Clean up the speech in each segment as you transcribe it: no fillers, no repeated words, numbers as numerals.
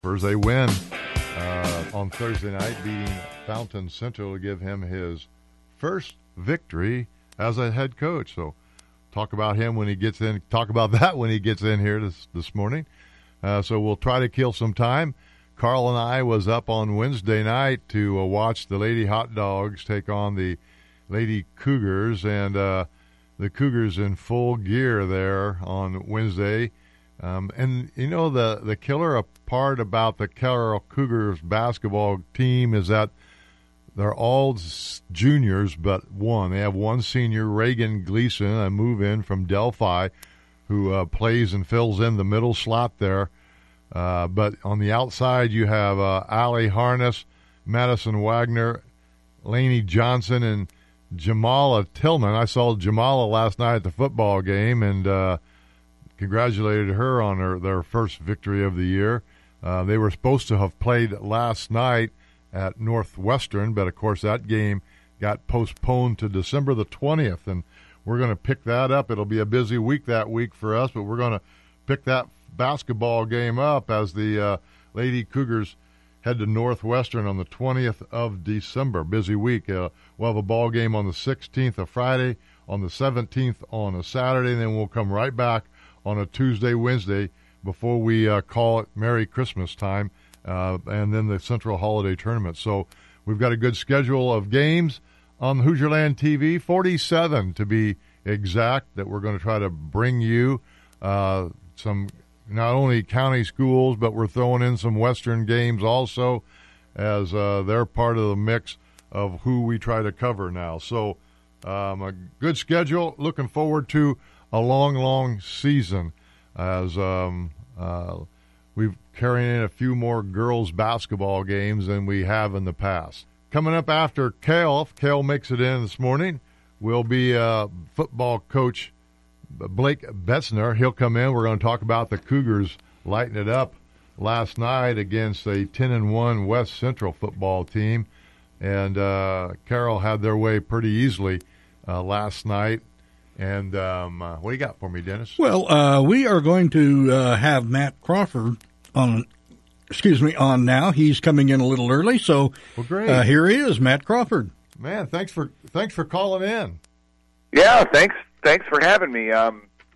Spurs, they win on Thursday night, beating Fountain Central to give him his first victory as a head coach. So talk about him when he gets in. Talk about that when he gets in here this morning. So we'll try to kill some time. Carl and I was up on Wednesday night to watch the Lady Hot Dogs take on the Lady Cougars, and the Cougars in full gear there on Wednesday. And, you know, the killer part about the Carroll Cougars basketball team is that they're all juniors but one. They have one senior, Reagan Gleason, a move-in from Delphi, who plays and fills in the middle slot there. But on the outside, you have Allie Harness, Madison Wagner, Lainey Johnson, and Jamala Tillman. I saw Jamala last night at the football game and congratulated her on their first victory of the year. They were supposed to have played last night at Northwestern, but of course that game got postponed to December the 20th, and we're going to pick that up. It'll be a busy week that week for us, but we're going to pick that basketball game up as the Lady Cougars head to Northwestern on the 20th of December. Busy week. We'll have a ball game on the 16th of Friday, on the 17th on a Saturday, and then we'll come right back on a Tuesday, Wednesday, before we call it Merry Christmas time, and then the Central Holiday Tournament. So we've got a good schedule of games on Hoosierland TV, 47 to be exact, that we're going to try to bring you some not only county schools, but we're throwing in some Western games also, as they're part of the mix of who we try to cover now. So a good schedule. Looking forward to a long, long season as we've carried in a few more girls basketball games than we have in the past. Coming up after Cale, if Cale makes it in this morning, will be football coach Blake Betzner. He'll come in. We're going to talk about the Cougars lighting it up last night against a 10-1 West Central football team. And Carroll had their way pretty easily last night. And what do you got for me, Dennis? Well, we are going to have Matt Crawford on now. He's coming in a little early, so well, great. Here he is, Matt Crawford. Man, thanks for calling in. Yeah, thanks for having me. I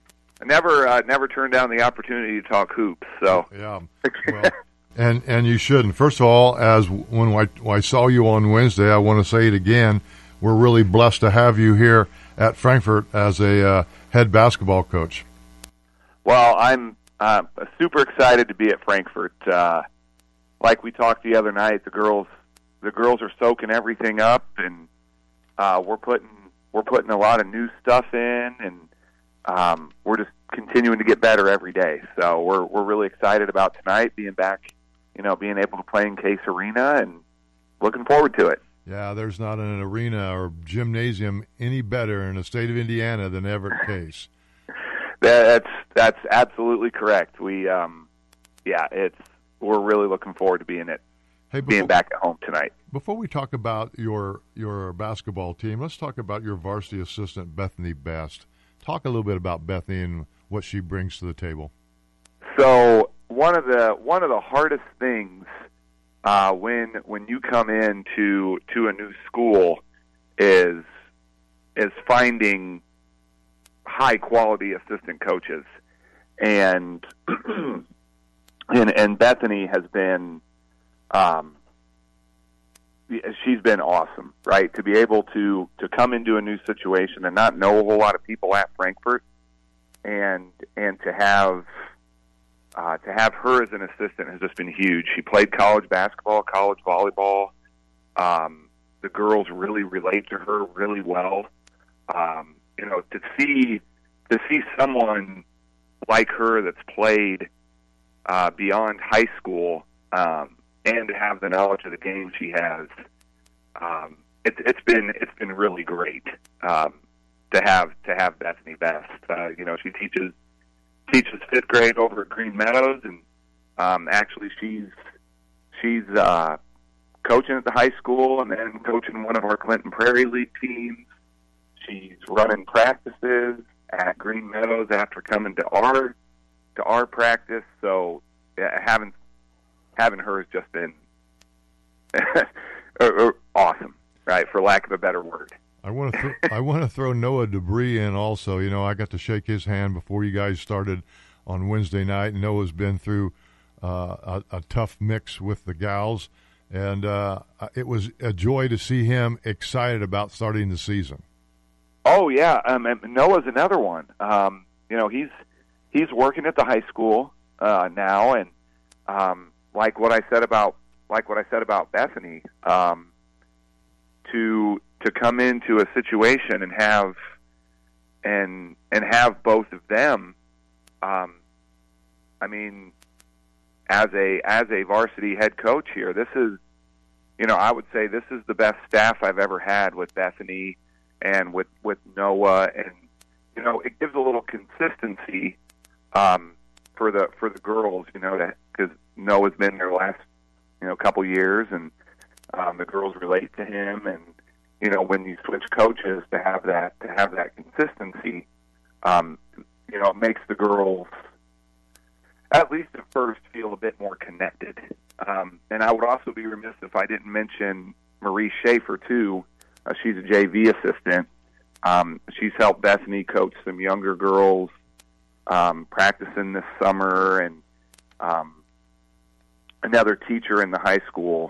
never turned down the opportunity to talk hoops. So yeah, well, and you shouldn't. First of all, as when I saw you on Wednesday, I want to say it again. We're really blessed to have you here at Frankfort as a head basketball coach. Well, I'm super excited to be at Frankfort. Like we talked the other night, the girls are soaking everything up, and we're putting a lot of new stuff in, and we're just continuing to get better every day. So we're really excited about tonight being back, being able to play in Case Arena, and looking forward to it. Yeah, there's not an arena or gymnasium any better in the state of Indiana than Everett Case. That's absolutely correct. We're really looking forward to being back at home tonight. Before we talk about your basketball team, let's talk about your varsity assistant, Bethany Best. Talk a little bit about Bethany and what she brings to the table. So one of the hardest things when you come into a new school is finding high quality assistant coaches, and and Bethany has been she's been awesome, right? To be able to come into a new situation and not know a whole lot of people at Frankfort, and to have her as an assistant has just been huge. She played college basketball, college volleyball. The girls really relate to her really well. To see someone like her that's played beyond high school, and to have the knowledge of the game she has, it's been really great to have Bethany Best. She teaches fifth grade over at Green Meadows, and actually she's coaching at the high school and then coaching one of our Clinton Prairie League teams. She's running practices at Green Meadows after coming to our practice. So having having her has just been awesome, right? For lack of a better word. I want to throw Noah Debris in also. You know, I got to shake his hand before you guys started on Wednesday night. Noah's been through a tough mix with the gals, and it was a joy to see him excited about starting the season. Oh yeah, and Noah's another one. You know, he's working at the high school now, and like what I said about Bethany, to come into a situation and have both of them. I mean, as a varsity head coach here, this is, you know, I would say this is the best staff I've ever had with Bethany and with Noah, and you know, it gives a little consistency for the girls, you know, because Noah's been there last, you know, couple years, and the girls relate to him, and you know, when you switch coaches, to have that consistency, you know, it makes the girls, at least at first, feel a bit more connected. And I would also be remiss if I didn't mention Marie Schaefer too. She's a JV assistant. She's helped Bethany coach some younger girls practicing this summer, and another teacher in the high school.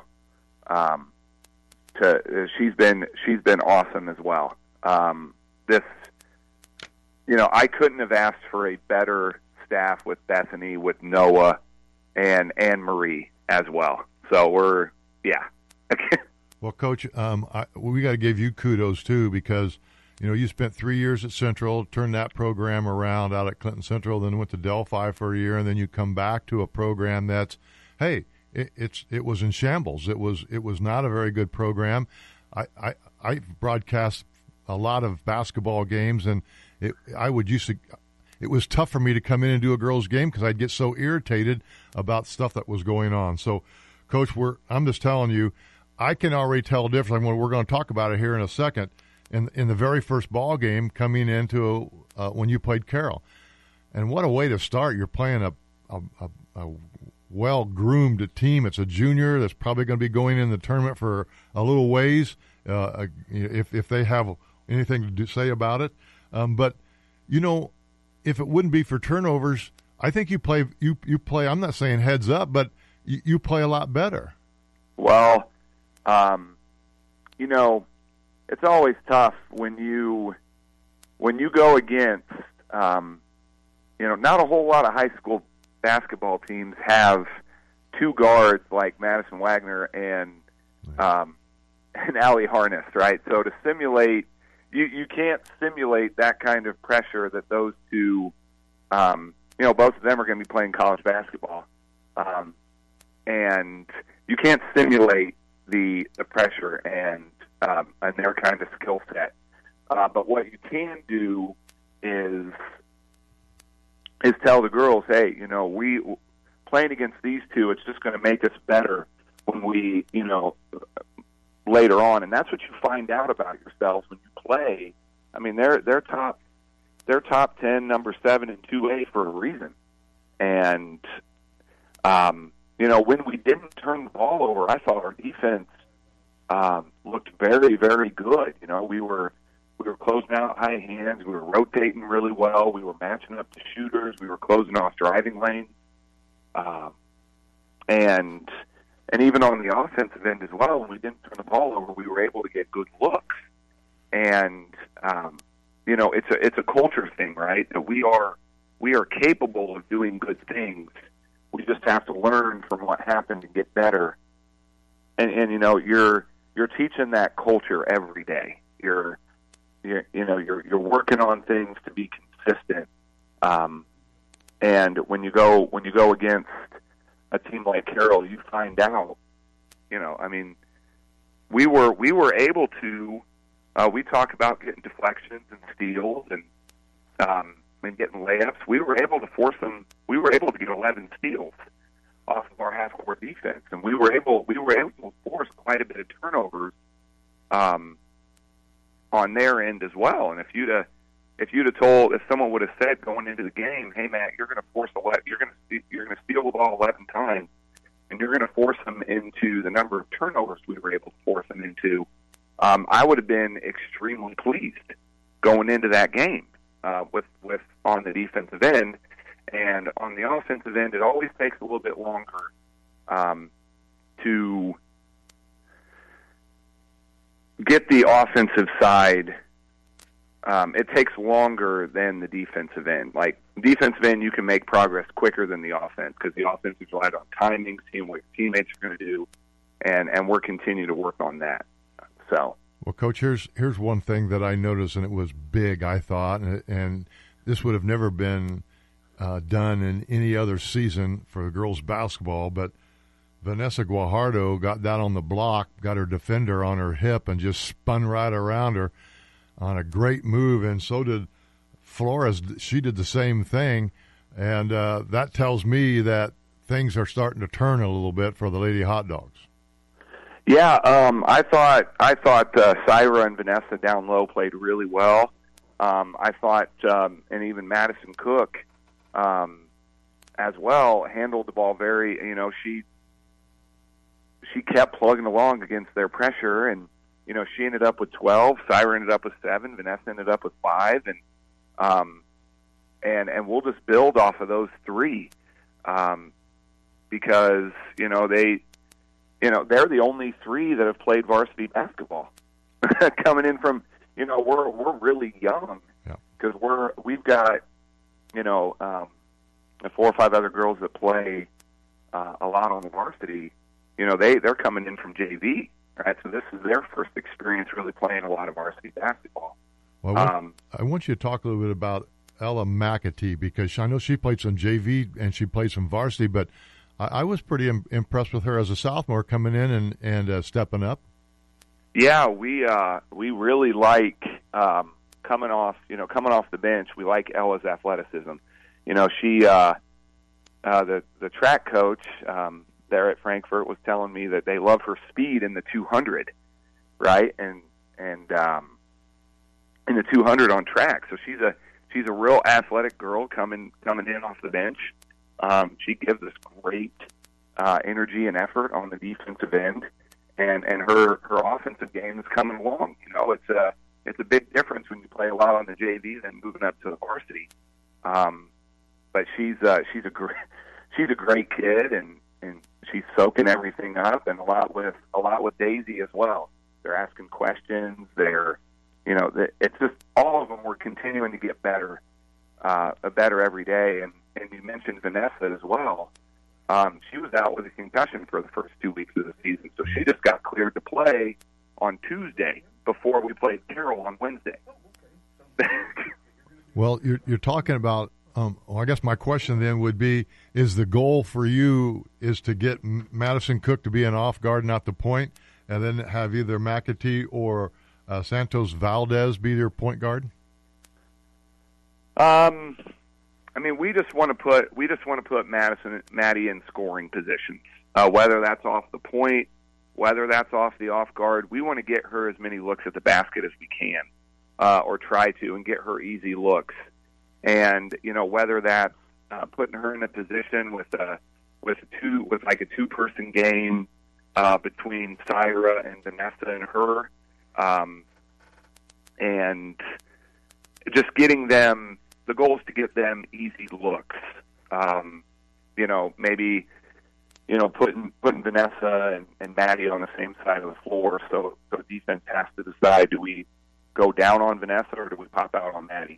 She's been awesome as well. This, you know, I couldn't have asked for a better staff with Bethany, with Noah, and Marie as well. So well, Coach, we got to give you kudos too, because you know you spent 3 years at Central, turned that program around out at Clinton Central, then went to Delphi for a year, and then you come back to a program that's, hey, it was in shambles. It was not a very good program. I broadcast a lot of basketball games, and it was tough for me to come in and do a girls' game because I'd get so irritated about stuff that was going on. So, Coach, I'm just telling you, I can already tell the difference. We're going to talk about it here in a second. In the very first ball game coming into when you played Carroll, and what a way to start! You're playing a well-groomed team. It's a junior that's probably going to be going in the tournament for a little ways, if they have anything to say about it. But you know, if it wouldn't be for turnovers, I think you play. I'm not saying heads up, but you play a lot better. Well, you know, it's always tough when you go against, you know, not a whole lot of high school basketball teams have two guards like Madison Wagner and Allie Harness, right? So to simulate, you can't simulate that kind of pressure that those two, you know, both of them are going to be playing college basketball, and you can't simulate the pressure and their kind of skill set. But what you can do is tell the girls, hey, you know, we playing against these two, it's just going to make us better when we, you know, later on. And that's what you find out about yourselves when you play. I mean, they're top 10, number 7 in 2A for a reason. And you know, when we didn't turn the ball over, I thought our defense looked very, very good. You know, we were closing out high hands. We were rotating really well. We were matching up to shooters. We were closing off driving lanes. And even on the offensive end as well, when we didn't turn the ball over, we were able to get good looks. And you know, it's a culture thing, right? That we are capable of doing good things. We just have to learn from what happened and get better. And you know, you're teaching that culture every day. You're working on things to be consistent. And when you go against a team like Carroll, you find out, you know, I mean, we were able to, we talk about getting deflections and steals and getting layups. We were able to force them. We were able to get 11 steals off of our half-court defense, and we were able to force quite a bit of turnovers on their end as well. And if someone would have said going into the game, "Hey, Matt, you're going to force you're going to steal the ball 11 times, and and you're going to force them into the number of turnovers we were able to force them into, I would have been extremely pleased going into that game with on the defensive end. And on the offensive end, it always takes a little bit longer to get the offensive side. It takes longer than the defensive end. Like, defensive end, you can make progress quicker than the offense because the offense is relied on timing, seeing what your teammates are going to do, and we're continuing to work on that. So, well, Coach, here's one thing that I noticed, and it was big, I thought, and this would have never been done in any other season for girls basketball, but Vanessa Guajardo got down on the block, got her defender on her hip, and just spun right around her on a great move, and so did Flores. She did the same thing, and that tells me that things are starting to turn a little bit for the Lady Hot Dogs. Yeah, I thought Syra and Vanessa down low played really well. I thought, and even Madison Cook as well handled the ball very. She kept plugging along against their pressure, and she ended up with 12. Syra ended up with 7. Vanessa ended up with 5, and we'll just build off of those 3 because they're the only 3 that have played varsity basketball coming in from we're really young because we've got 4 or 5 other girls that play a lot on the varsity. They're coming in from JV, right? So this is their first experience really playing a lot of varsity basketball. Well, I want you to talk a little bit about Ella McAtee because I know she played some JV and she played some varsity, but I was pretty impressed with her as a sophomore coming in and stepping up. Yeah, we really like coming off the bench. We like Ella's athleticism. She the track coach there at Frankfurt was telling me that they love her speed in the 200, right? And in the 200 on track. So she's a real athletic girl coming in off the bench. She gives us great energy and effort on the defensive end, and her offensive game is coming along. It's a big difference when you play a lot on the JV than moving up to the varsity. But she's a great kid, and she's soaking everything up, and a lot with Daisy as well. They're asking questions. It's just all of them. We're continuing to get better every day. And you mentioned Vanessa as well. She was out with a concussion for the first 2 weeks of the season, so she just got cleared to play on Tuesday before we played Carroll on Wednesday. Well, you're talking about. I guess my question then would be: is the goal for you is to get Madison Cook to be an off guard, not the point, and then have either McAtee or Santos Valdez be their point guard? We just want to put Maddie in scoring positions, whether that's off the point, whether that's off the off guard. We want to get her as many looks at the basket as we can, or try to, and get her easy looks. And whether that's putting her in a position with like a 2-person game between Syra and Vanessa and her, and just getting them. The goal is to get them easy looks. Maybe putting Vanessa and Maddie on the same side of the floor, so defense has to decide: do we go down on Vanessa or do we pop out on Maddie?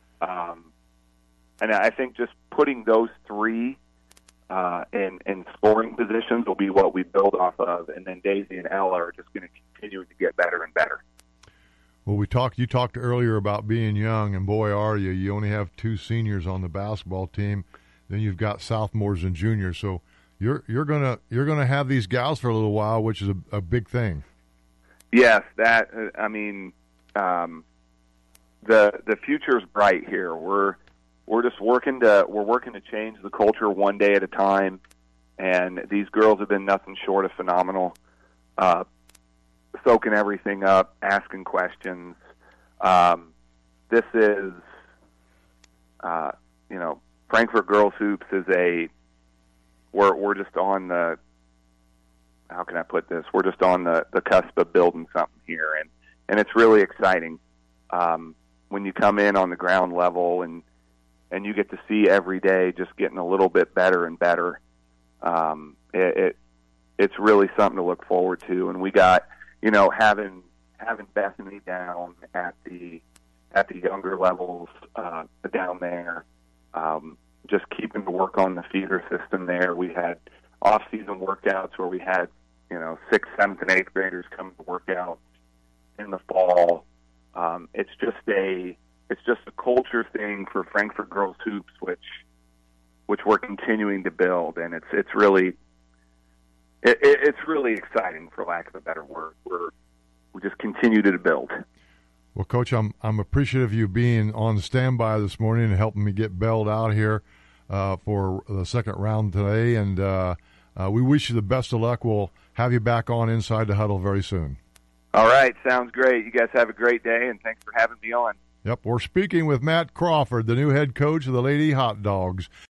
And I think just putting those 3 in scoring positions will be what we build off of, and then Daisy and Ella are just going to continue to get better and better. Well, you talked earlier about being young, and boy, are you. You only have 2 seniors on the basketball team. Then you've got sophomores and juniors. So you're gonna have these gals for a little while, which is a big thing. Yes, the future's bright here. We're just working to change the culture one day at a time, and these girls have been nothing short of phenomenal. Soaking everything up, asking questions. This is, Frankfurt Girls Hoops is we're just on the can I put this? We're just on the cusp of building something here, and it's really exciting when you come in on the ground level and you get to see every day just getting a little bit better and better. It's really something to look forward to, and we got, having Bethany down at the younger levels down there, just keeping to work on the feeder system there. We had off-season workouts where we had 6th, 7th, and 8th graders come to work out in the fall. It's just a culture thing for Frankfort Girls Hoops, which we're continuing to build, and it's really exciting, for lack of a better word. We just continue to build. Well, Coach, I'm appreciative of you being on standby this morning and helping me get bailed out here for the second round today, and we wish you the best of luck. We'll have you back on Inside the Huddle very soon. All right, sounds great. You guys have a great day, and thanks for having me on. Yep, we're speaking with Matt Crawford, the new head coach of the Lady Hot Dogs.